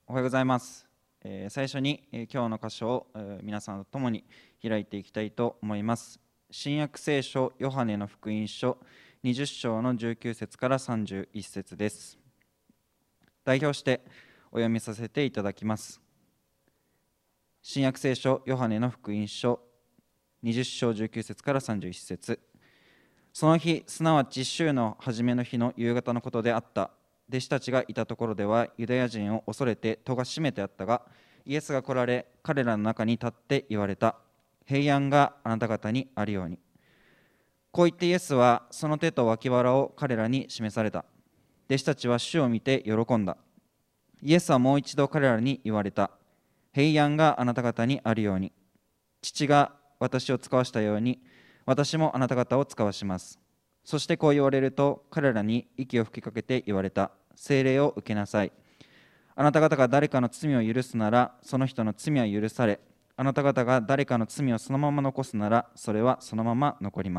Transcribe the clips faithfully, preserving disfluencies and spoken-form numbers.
おはようございます。えー最初に、えー今日の箇所を、えー皆さんと共に開いていきたいと思います。新約聖書ヨハネの福音書にじゅっ章のじゅうきゅう節からさんじゅういち節です。代表してお読みさせていただきます。新約聖書ヨハネの福音書にじゅっ章じゅうきゅう節からさんじゅういち節。その日、すなわち週の初めの日の夕方のことであった。弟子たちがいたところではユダヤ人を恐れて戸が閉めてあったが、イエスが来られ、彼らの中に立って言われた。平安があなた方にあるように。こう言ってイエスはその手と脇腹を彼らに示された。弟子たちは主を見て喜んだ。イエスはもう一度彼らに言われた。平安があなた方にあるように。父が私を使わしたように、私もあなた方を使わします。そしてこう言われると、彼らに息を吹きかけて言われた。聖霊を受けなさい。あなた方が誰かの罪を許すなら、その人の罪は許され、あなた方が誰かの罪をそのまま残すなら、それはそのまま残ります。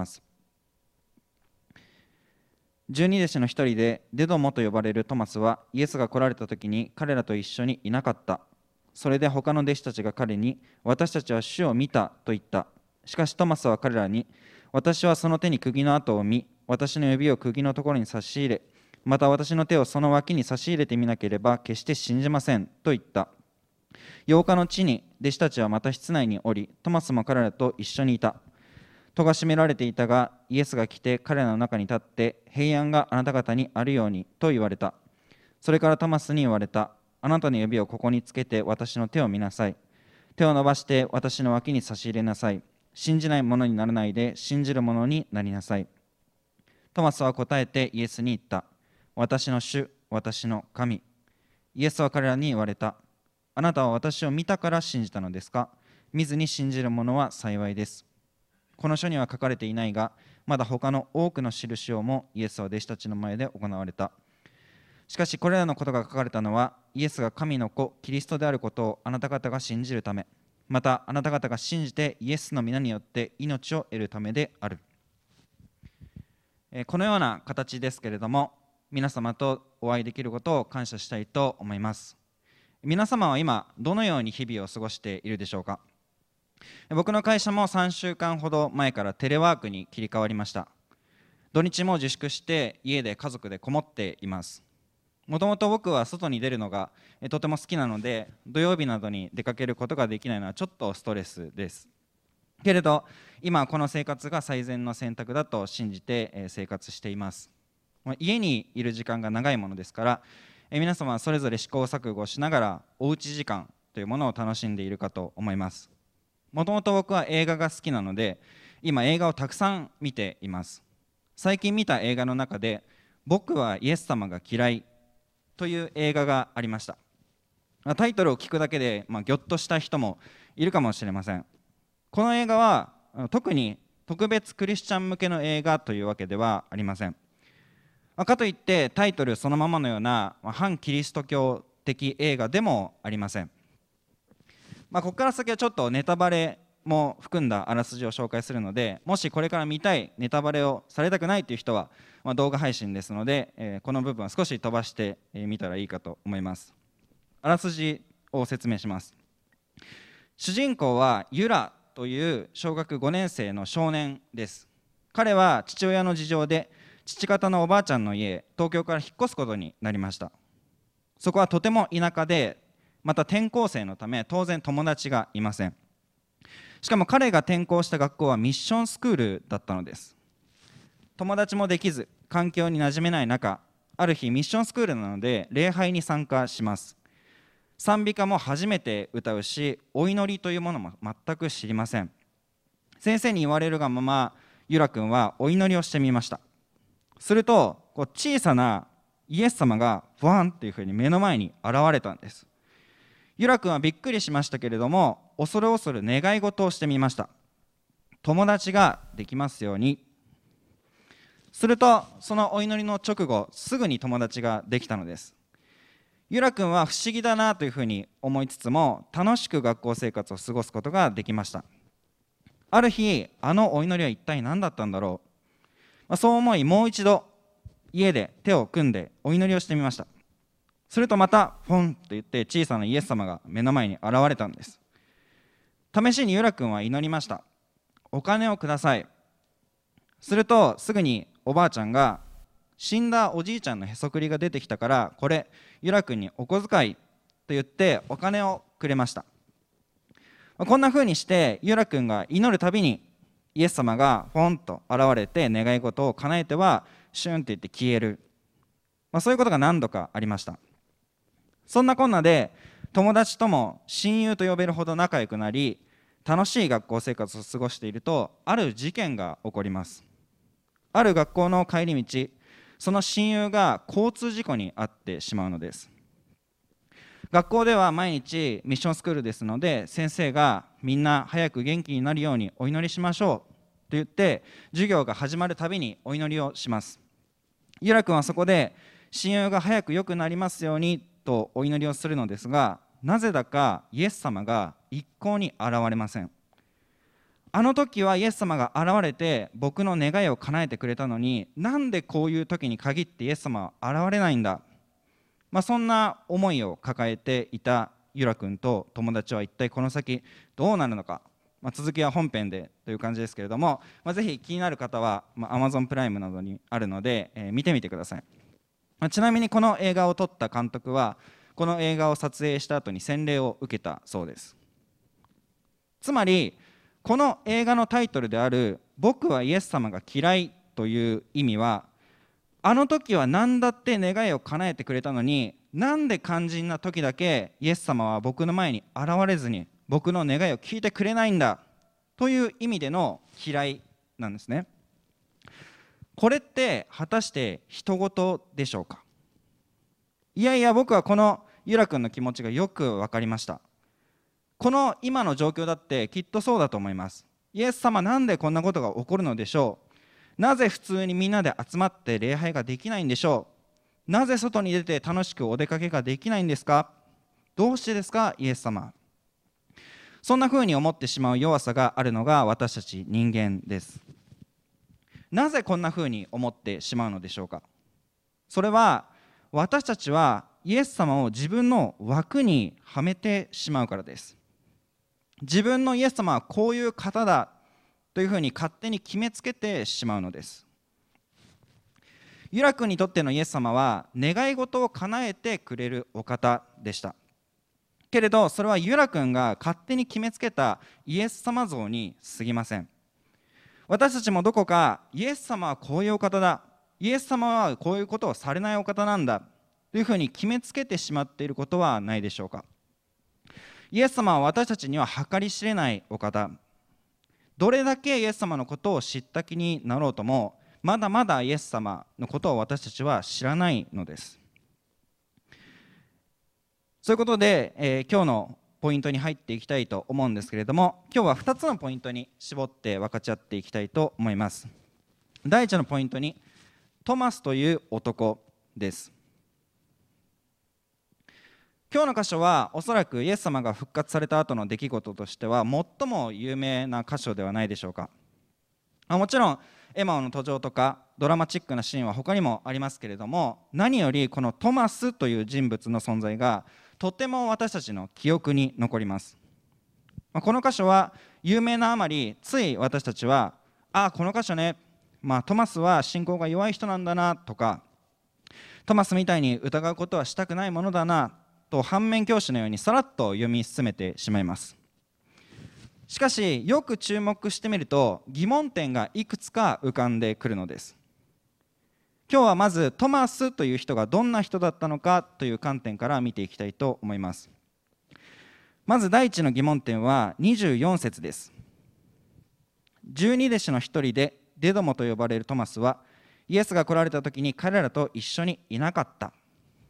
十二弟子の一人でデドモと呼ばれるトマスは、イエスが来られた時に彼らと一緒にいなかった。それで他の弟子たちが彼に、私たちは主を見たと言った。しかしトマスは彼らに、私はその手に釘の跡を見、私の指を釘のところに差し入れ、また私の手をその脇に差し入れてみなければ決して信じませんと言った。八日の地に弟子たちはまた室内におり、トマスも彼らと一緒にいた。戸が閉められていたが、イエスが来て彼らの中に立って、平安があなた方にあるようにと言われた。それからトマスに言われた。あなたの指をここにつけて私の手を見なさい。手を伸ばして私の脇に差し入れなさい。信じない者にならないで信じる者になりなさい。トマスは答えてイエスに言った。私の主、私の神。イエスは彼らに言われた。あなたは私を見たから信じたのですか？見ずに信じる者は幸いです。この書には書かれていないが、まだ他の多くの印をもイエスは弟子たちの前で行われた。しかしこれらのことが書かれたのは、イエスが神の子、キリストであることをあなた方が信じるため、またあなた方が信じてイエスの皆によって命を得るためである。このような形ですけれども、皆様とお会いできることを感謝したいと思います。皆様は今どのように日々を過ごしているでしょうか？僕の会社もさんしゅうかんほど前からテレワークに切り替わりました。土日も自粛して家で家族でこもっています。もともと僕は外に出るのがとても好きなので、土曜日などに出かけることができないのはちょっとストレスです。けれど今この生活が最善の選択だと信じて生活しています。家にいる時間が長いものですから、皆様はそれぞれ試行錯誤しながらおうち時間というものを楽しんでいるかと思います。もともと僕は映画が好きなので、今映画をたくさん見ています。最近見た映画の中で、僕はイエス様が嫌いという映画がありました。タイトルを聞くだけで、まあ、ぎょっとした人もいるかもしれません。この映画は特に特別クリスチャン向けの映画というわけではありません。かといってタイトルそのままのような反キリスト教的映画でもありません。まあ、ここから先はちょっとネタバレも含んだあらすじを紹介するので、もしこれから見たい、ネタバレをされたくないという人は、まあ、動画配信ですので、えー、この部分は少し飛ばしてみたらいいかと思います。あらすじを説明します。主人公はユラという小学ごねん生の少年です。彼は父親の事情で父方のおばあちゃんの家、東京から引っ越すことになりました。そこはとても田舎で、また転校生のため当然友達がいません。しかも彼が転校した学校はミッションスクールだったのです。友達もできず環境に馴染めない中、ある日ミッションスクールなので礼拝に参加します。賛美歌も初めて歌うし、お祈りというものも全く知りません。先生に言われるがままユラ君はお祈りをしてみました。するとこう小さなイエス様がワンっていうふうに目の前に現れたんです。ユラ君はびっくりしましたけれども、恐る恐る願い事をしてみました。友達ができますように。するとそのお祈りの直後、すぐに友達ができたのです。ユラ君は不思議だなというふうに思いつつも、楽しく学校生活を過ごすことができました。ある日、あのお祈りは一体何だったんだろう、まあ、そう思いもう一度家で手を組んでお祈りをしてみました。 するとまたポンと言って小さなイエス様が目の前に現れたんです。試しにユラ君は祈りました。お金をください。するとすぐにおばあちゃんが、死んだおじいちゃんのへそくりが出てきたから、これユラ君にお小遣いと言ってお金をくれました。こんな風にしてユラ君が祈るたびにイエス様がポンと現れて願い事を叶えてはシュンって言って消える、まあ、そういうことが何度かありました。そんなこんなで友達とも親友と呼べるほど仲良くなり、楽しい学校生活を過ごしていると、ある事件が起こります。ある学校の帰り道、その親友が交通事故に遭ってしまうのです。学校では毎日ミッションスクールですので、先生がみんな早く元気になるようにお祈りしましょうと言って、授業が始まるたびにお祈りをします。ユラ君はそこで親友が早く良くなりますようにとお祈りをするのですが、なぜだかイエス様が一向に現れません。あの時はイエス様が現れて僕の願いを叶えてくれたのに、なんでこういう時に限ってイエス様は現れないんだ、まあ、そんな思いを抱えていたユラ君と友達は一体この先どうなるのか、まあ、続きは本編でという感じですけれども、まあ、ぜひ気になる方は、まあ、Amazon プライムなどにあるので、えー、見てみてください。まあ、ちなみにこの映画を撮った監督はこの映画を撮影した後に洗礼を受けたそうです。つまりこの映画のタイトルである僕はイエス様が嫌いという意味は、あの時は何だって願いを叶えてくれたのに、なんで肝心な時だけイエス様は僕の前に現れずに僕の願いを聞いてくれないんだという意味での嫌いなんですね。これって果たして人事でしょうか。いやいや、僕はこのユラ君の気持ちがよく分かりました。この今の状況だってきっとそうだと思います。イエス様、なんでこんなことが起こるのでしょう。なぜ普通にみんなで集まって礼拝ができないんでしょう。なぜ外に出て楽しくお出かけができないんですか。どうしてですか、イエス様。そんな風に思ってしまう弱さがあるのが私たち人間です。なぜこんな風に思ってしまうのでしょうか。それは私たちはイエス様を自分の枠にはめてしまうからです。自分のイエス様はこういう方だというふうに勝手に決めつけてしまうのです。ユラ君にとってのイエス様は願い事を叶えてくれるお方でした。けれどそれはユラ君が勝手に決めつけたイエス様像に過ぎません。私たちもどこかイエス様はこういうお方だ、イエス様はこういうことをされないお方なんだというふうに決めつけてしまっていることはないでしょうか。イエス様は私たちには計り知れないお方。どれだけイエス様のことを知った気になろうとも、まだまだイエス様のことを私たちは知らないのです。そういうことで、えー、今日のポイントに入っていきたいと思うんですけれども、今日はふたつのポイントに絞って分かち合っていきたいと思います。第一のポイントに、トマスという男です。今日の箇所はおそらくイエス様が復活された後の出来事としては最も有名な箇所ではないでしょうか。もちろんエマオの登場とかドラマチックなシーンは他にもありますけれども、何よりこのトマスという人物の存在がとても私たちの記憶に残ります。この箇所は有名なあまり、つい私たちはああこの箇所ね、まあ、トマスは信仰が弱い人なんだなとか、トマスみたいに疑うことはしたくないものだなと反面教師のようにさらっと読み進めてしまいます。しかしよく注目してみると疑問点がいくつか浮かんでくるのです。今日はまずトマスという人がどんな人だったのかという観点から見ていきたいと思います。まず第一の疑問点はにじゅうよん節です。十二弟子の一人でデドモと呼ばれるトマスはイエスが来られた時に彼らと一緒にいなかった。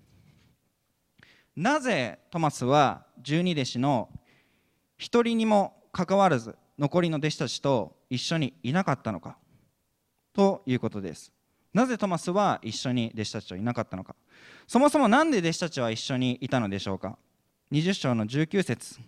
なぜトマスは十二弟子の一人にもかかわらず残りの弟子たちと一緒にいなかったのかということです。なぜトマスは一緒に弟子たちといなかったのか。そもそも何で弟子たちは一緒にいたのでしょうか。にじゅう章のじゅうきゅう節。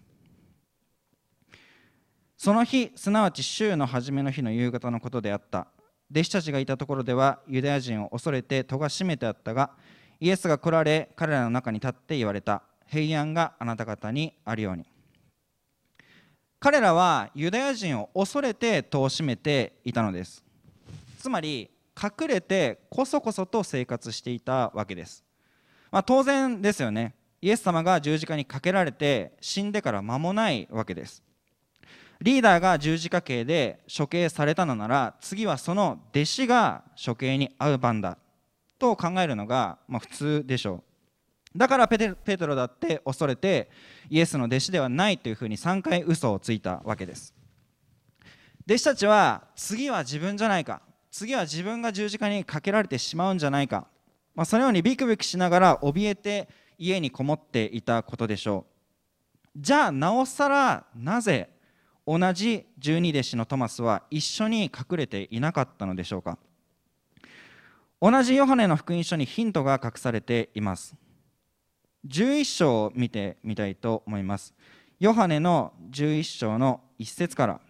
その日、すなわち週の初めの日の夕方のことであった。弟子たちがいたところではユダヤ人を恐れて戸が閉めてあったが、 イエスが来られ、彼らの中に立って言われた。平安があなた方にあるように。彼らはユダヤ人を恐れて戸を閉めていたのです。つまり隠れてこそこそと生活していたわけです。まあ、当然ですよね。イエス様が十字架にかけられて死んでから間もないわけです。リーダーが十字架刑で処刑されたのなら、次はその弟子が処刑に遭う番だと考えるのがまあ普通でしょう。だからペテペテロだって恐れてイエスの弟子ではないというふうにさんかい嘘をついたわけです。弟子たちは次は自分じゃないか、次は自分が十字架にかけられてしまうんじゃないか、まあ、そのようにビクビクしながら怯えて家にこもっていたことでしょう。じゃあなおさらなぜ同じ十二弟子のトマスは一緒に隠れていなかったのでしょうか。同じヨハネの福音書にヒントが隠されています。じゅういっ章を見てみたいと思います。ヨハネのじゅういっ章のいっ節から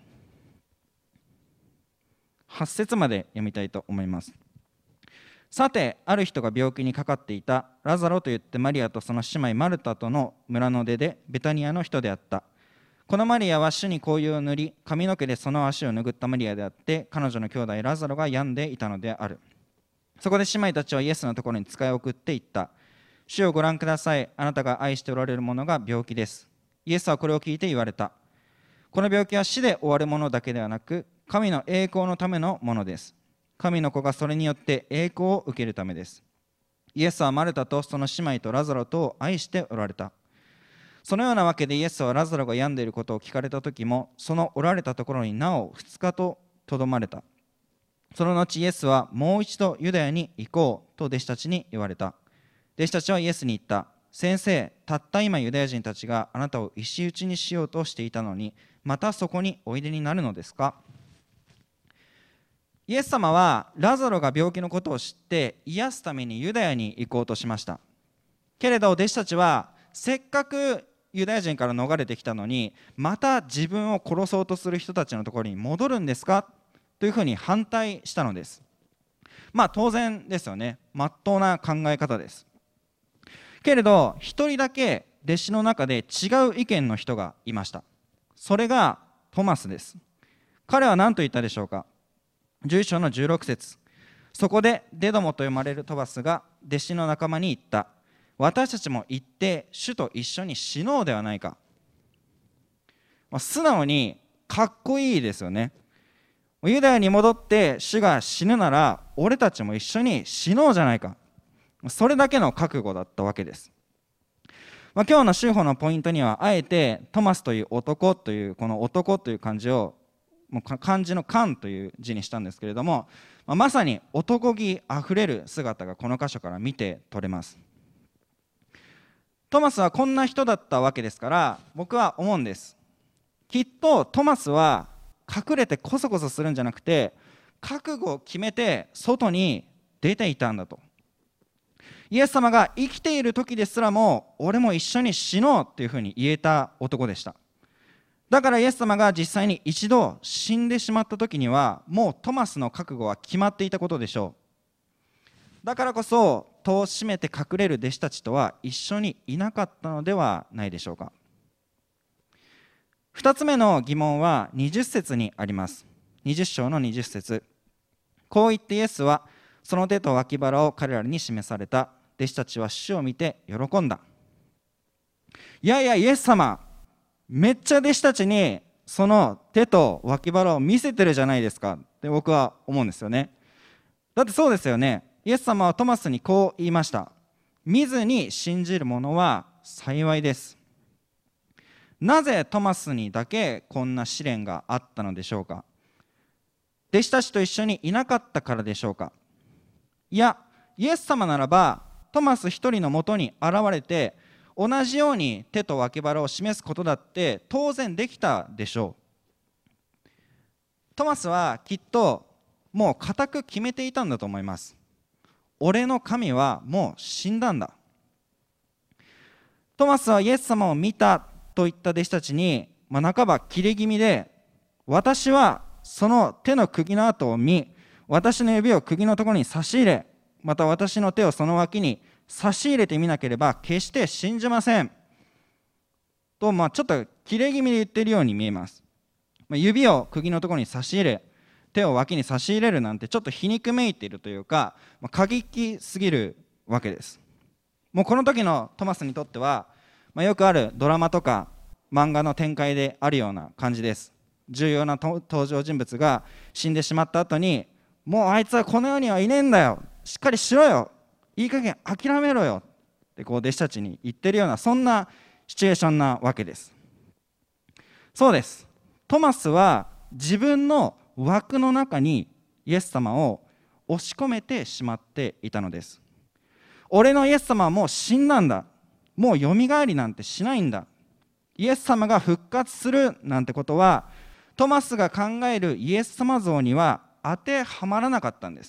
はち節まで読みたいと思います。さて、ある人が病気にかかっていた。ラザロといってマリアとその姉妹マルタとの村の出でベタニアの人であった。このマリアは主に香油を塗り、髪の毛でその足を拭ったマリアであって、彼女の兄弟ラザロが病んでいたのである。そこで姉妹たちはイエスのところに使いを送って言った。主をご覧ください。あなたが愛しておられる者が病気です。イエスはこれを聞いて言われた。この病気は死で終わるものだけではなく、神の栄光のためのものです。神の子がそれによって栄光を受けるためです。イエスはマルタとその姉妹とラザロとを愛しておられた。そのようなわけでイエスはラザロが病んでいることを聞かれた時も、そのおられたところになおふつかととどまれた。その後イエスはもう一度ユダヤに行こうと弟子たちに言われた。弟子たちはイエスに言った。先生、たった今ユダヤ人たちがあなたを石打ちにしようとしていたのに、またそこにおいでになるのですか。イエス様はラザロが病気のことを知って癒すためにユダヤに行こうとしました。けれど弟子たちはせっかくユダヤ人から逃れてきたのに、また自分を殺そうとする人たちのところに戻るんですかというふうに反対したのです。まあ当然ですよね。まっとうな考え方です。けれど一人だけ弟子の中で違う意見の人がいました。それがトマスです。彼は何と言ったでしょうか。じゅういっ章のじゅうろく節。そこでデドモと読まれるトマスが弟子の仲間に言った。私たちも行って主と一緒に死のうではないか。まあ、素直にかっこいいですよね。ユダヤに戻って主が死ぬなら俺たちも一緒に死のうじゃないか。それだけの覚悟だったわけです。まあ、今日の修法のポイントにはあえてトマスという男というこの男という漢字をもう漢字の漢という字にしたんですけれども、まあ、まさに男気あふれる姿がこの箇所から見て取れます。トマスはこんな人だったわけですから、僕は思うんです。きっとトマスは隠れてこそこそするんじゃなくて、覚悟を決めて外に出ていたんだと。イエス様が生きている時ですらも、俺も一緒に死のうっていうふうに言えた男でした。だからイエス様が実際に一度死んでしまった時には、もうトマスの覚悟は決まっていたことでしょう。だからこそ戸を閉めて隠れる弟子たちとは一緒にいなかったのではないでしょうか。二つ目の疑問はにじゅっ節にあります。にじゅっ章のにじゅっ節。こう言ってイエスはその手と脇腹を彼らに示された。弟子たちは主を見て喜んだ。いやいやイエス様、めっちゃ弟子たちにその手と脇腹を見せてるじゃないですかって僕は思うんですよね。だってそうですよね。イエス様はトマスにこう言いました。見ずに信じる者は幸いです。なぜトマスにだけこんな試練があったのでしょうか。弟子たちと一緒にいなかったからでしょうか。いや、イエス様ならばトマス一人のもとに現れて同じように手と脇腹を示すことだって当然できたでしょう。トマスはきっともう固く決めていたんだと思います。俺の神はもう死んだんだ。トマスはイエス様を見たといった弟子たちに、まあ、半ば切れ気味で、私はその手の釘の跡を見、私の指を釘のところに差し入れ、また私の手をその脇に差し入れてみなければ決して信じませんと、まあ、ちょっと切れ気味で言っているように見えます。指を釘のところに差し入れ、手を脇に差し入れるなんてちょっと皮肉めいているというか、過激すぎるわけです。もうこの時のトマスにとっては、まあ、よくあるドラマとか漫画の展開であるような感じです。重要な登場人物が死んでしまった後に、もうあいつはこの世にはいねえんだよ、しっかりしろよ、いい加減諦めろよってこう弟子たちに言ってるような、そんなシチュエーションなわけです。そうです。トマスは自分の枠の中にイエス様を押し込めてしまっていたのです。俺のイエス様はもう死んだんだ、もうよみがえりなんてしないんだ、イエス様が復活するなんてことはトマスが考えるイエス様像には当てはまらなかったんです。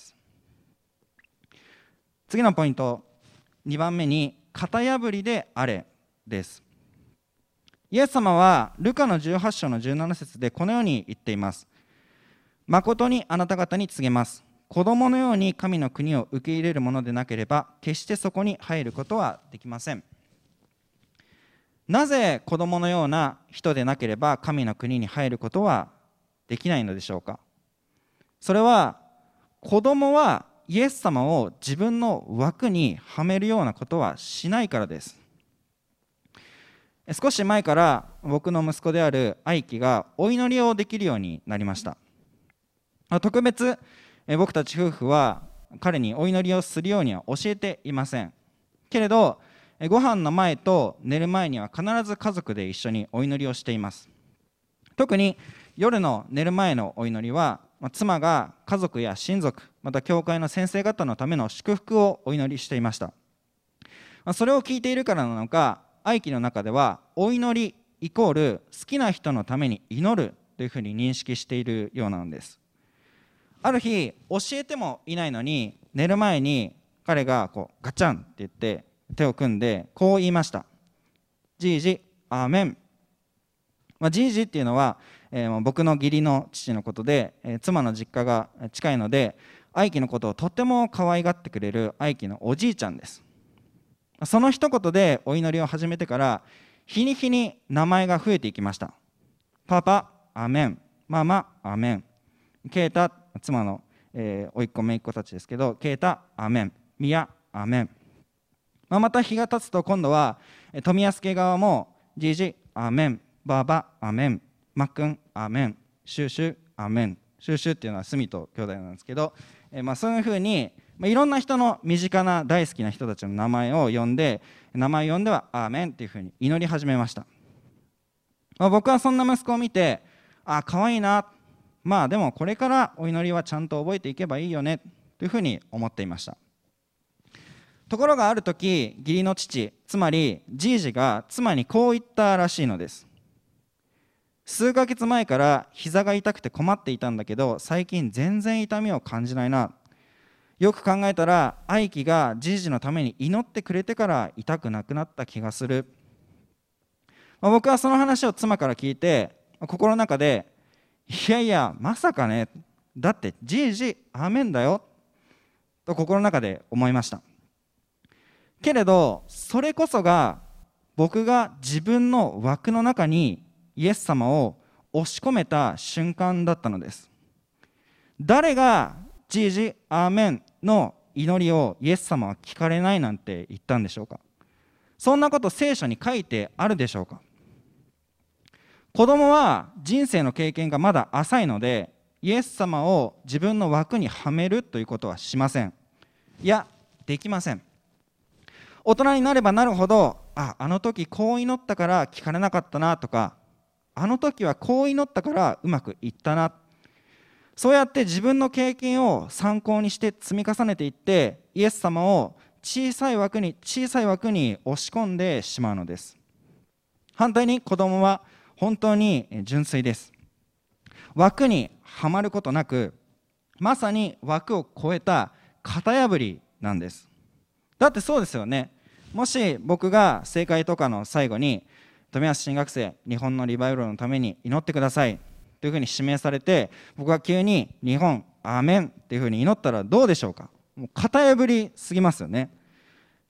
次のポイント、にばんめに型破りであれです。イエス様はルカのじゅうはち章のじゅうなな節でこのように言っています。誠にあなた方に告げます。子供のように神の国を受け入れるものでなければ決してそこに入ることはできません。なぜ子供のような人でなければ神の国に入ることはできないのでしょうか。それは子供はイエス様を自分の枠にはめるようなことはしないからです。少し前から僕の息子である愛樹がお祈りをできるようになりました。特別僕たち夫婦は彼にお祈りをするようには教えていませんけれど、ご飯の前と寝る前には必ず家族で一緒にお祈りをしています。特に夜の寝る前のお祈りは、妻が家族や親族、また教会の先生方のための祝福をお祈りしていました。それを聞いているからなのか、愛樹の中ではお祈りイコール好きな人のために祈るというふうに認識しているようなのです。ある日教えてもいないのに寝る前に彼がこうガチャンって言って手を組んでこう言いました。じいじアーメン。まあ、じいじっていうのは、えー、僕の義理の父のことで、えー、妻の実家が近いので愛樹のことをとっても可愛がってくれる愛樹のおじいちゃんです。その一言でお祈りを始めてから日に日に名前が増えていきました。パパアーメン、ママアーメン、ケイタ、妻の、えー、甥っ子姪っ子たちですけど、ケイタアーメン、ミヤアーメン、まあ、また日が経つと今度は富安家側もじいじアーメン、バーバアーメン、マックンアーメン、シューシュアーメン、シューシュっていうのはスミと兄弟なんですけど、えー、まあそういうふうに、まあ、いろんな人の身近な大好きな人たちの名前を呼んで、名前を呼んではアーメンっていうふうに祈り始めました。まあ、僕はそんな息子を見て、あ、可愛いな、まあでもこれからお祈りはちゃんと覚えていけばいいよねというふうに思っていました。ところがある時、義理の父、つまりじいじが妻にこう言ったらしいのです。数ヶ月前から膝が痛くて困っていたんだけど、最近全然痛みを感じないな。よく考えたら愛樹がじいじのために祈ってくれてから痛くなくなった気がする。まあ、僕はその話を妻から聞いて、心の中でいやいやまさかね、だってじいじアーメンだよと心の中で思いました。けれどそれこそが僕が自分の枠の中にイエス様を押し込めた瞬間だったのです。誰がじいじアーメンの祈りをイエス様は聞かれないなんて言ったんでしょうか。そんなこと聖書に書いてあるでしょうか。子供は人生の経験がまだ浅いのでイエス様を自分の枠にはめるということはしません。いや、できません。大人になればなるほど、あ、あの時こう祈ったから聞かれなかったなとか、あの時はこう祈ったからうまくいったな、そうやって自分の経験を参考にして積み重ねていってイエス様を小さい枠に小さい枠に押し込んでしまうのです。反対に子供は本当に純粋です。枠にはまることなく、まさに枠を超えた型破りなんです。だってそうですよね。もし僕が正解とかの最後に富安新学生日本のリバイバルのために祈ってくださいというふうに指名されて、僕が急に日本アーメンっていうふうに祈ったらどうでしょうか。もう型破りすぎますよね。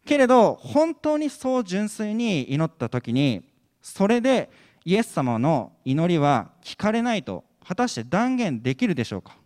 けれど本当にそう純粋に祈った時に、それでイエス様の祈りは聞かれないと果たして断言できるでしょうか。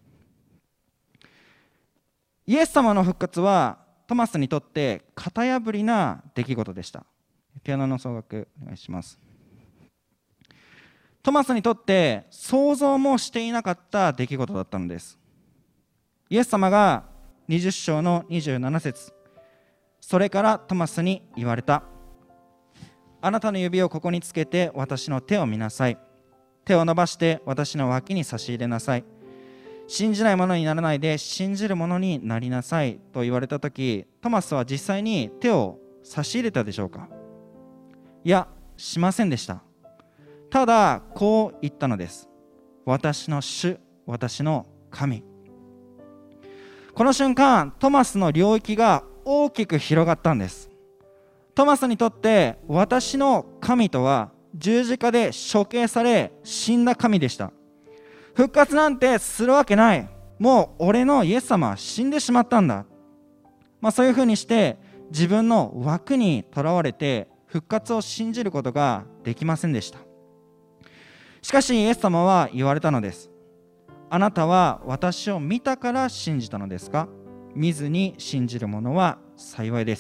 イエス様の復活はトマスにとって型破りな出来事でした。ピアノの奏楽お願いします。トマスにとって想像もしていなかった出来事だったのです。イエス様がにじゅっ章のにじゅうなな節、それからトマスに言われた。あなたの指をここにつけて私の手を見なさい。手を伸ばして私の脇に差し入れなさい。信じないものにならないで信じるものになりなさいと言われたとき、トマスは実際に手を差し入れたでしょうか。いや、しませんでした。ただこう言ったのです。私の主、私の神。この瞬間、トマスの領域が大きく広がったんです。トマスにとって私の神とは十字架で処刑され死んだ神でした。復活なんてするわけない。もう俺のイエス様は死んでしまったんだ。まあ、そういうふうにして自分の枠にとらわれて復活を信じることができませんでした。しかしイエス様は言われたのです。あなたは私を見たから信じたのですか。見ずに信じる者は幸いです。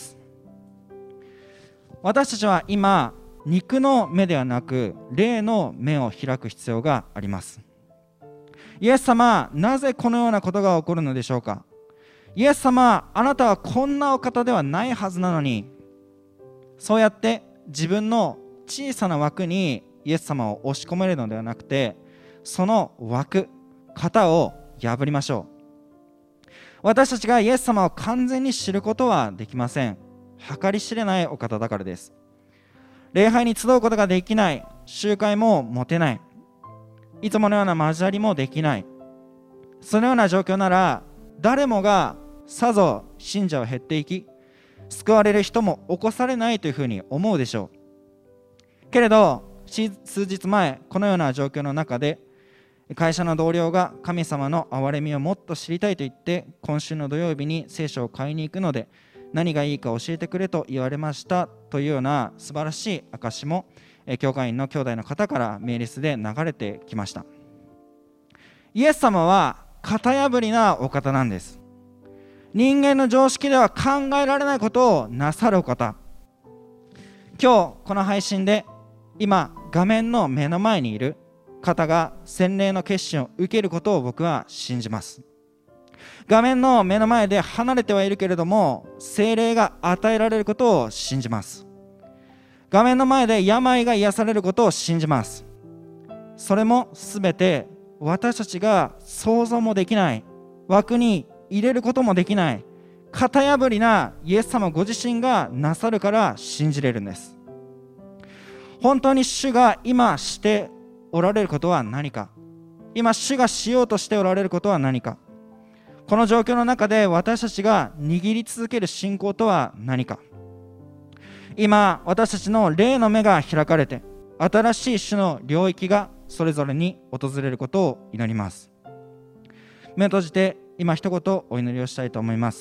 私たちは今、肉の目ではなく霊の目を開く必要があります。イエス様、なぜこのようなことが起こるのでしょうか。イエス様、あなたはこんなお方ではないはずなのに、そうやって自分の小さな枠にイエス様を押し込めるのではなくて、その枠、型を破りましょう。私たちがイエス様を完全に知ることはできません。計り知れないお方だからです。礼拝に集うことができない、集会も持てない、いつものような交わりもできない、そのような状況なら誰もがさぞ信者は減っていき、救われる人も起こされないというふうに思うでしょう。けれど数日前、このような状況の中で会社の同僚が神様の憐れみをもっと知りたいと言って、今週の土曜日に聖書を買いに行くので何がいいか教えてくれと言われましたというような素晴らしい証も教会員の兄弟の方からメールスで流れてきました。イエス様は型破りなお方なんです。人間の常識では考えられないことをなさるお方。今日この配信で今画面の目の前にいる方が洗礼の決心を受けることを僕は信じます。画面の目の前で離れてはいるけれども聖霊が与えられることを信じます。画面の前で病が癒されることを信じます。それもすべて私たちが想像もできない、枠に入れることもできない型破りなイエス様ご自身がなさるから信じれるんです。本当に主が今しておられることは何か、今主がしようとしておられることは何か、この状況の中で私たちが握り続ける信仰とは何か。今私たちの霊の目が開かれて新しい種の領域がそれぞれに訪れることを祈ります。目を閉じて今一言お祈りをしたいと思います。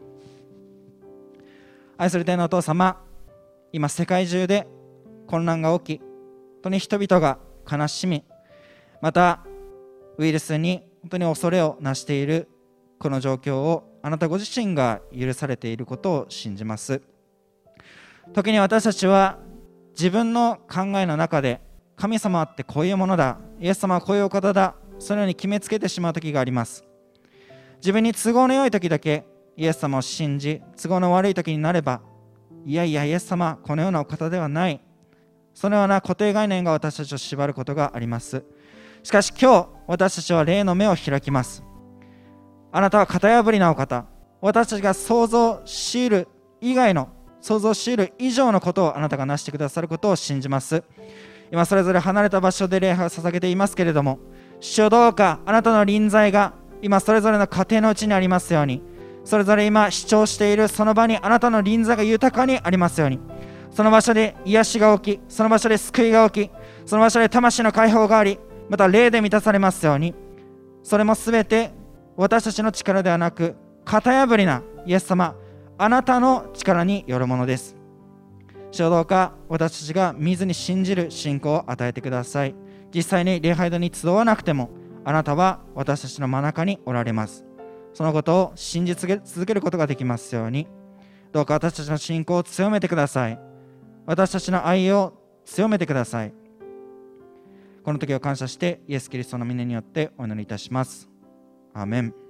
愛する天のお父様、今世界中で混乱が起き、本当に人々が悲しみ、またウイルスに本当に恐れをなしているこの状況をあなたご自身が許されていることを信じます。時に私たちは自分の考えの中で神様ってこういうものだ、イエス様はこういうお方だ、そのように決めつけてしまう時があります。自分に都合の良い時だけイエス様を信じ、都合の悪い時になればいやいやイエス様このようなお方ではない、そのような固定概念が私たちを縛ることがあります。しかし今日私たちは霊の目を開きます。あなたは型破りなお方、私たちが想像し得る以外の、想像し得る以上のことをあなたがなしてくださることを信じます。今それぞれ離れた場所で礼拝を捧げていますけれども、主よどうかあなたの臨在が今それぞれの家庭のうちにありますように、それぞれ今主張しているその場にあなたの臨在が豊かにありますように、その場所で癒しが起き、その場所で救いが起き、その場所で魂の解放があり、また霊で満たされますように。それもすべて私たちの力ではなく型破りなイエス様、 あなたの力によるものです。主よ、どうか私たちが見ずに信じる信仰を与えてください。実際に礼拝堂に集わなくても、あなたは私たちの真中におられます。そのことを信じ続けることができますように、どうか私たちの信仰を強めてください。私たちの愛を強めてください。この時を感謝して、イエス・キリストの御名によってお祈りいたします。アーメン。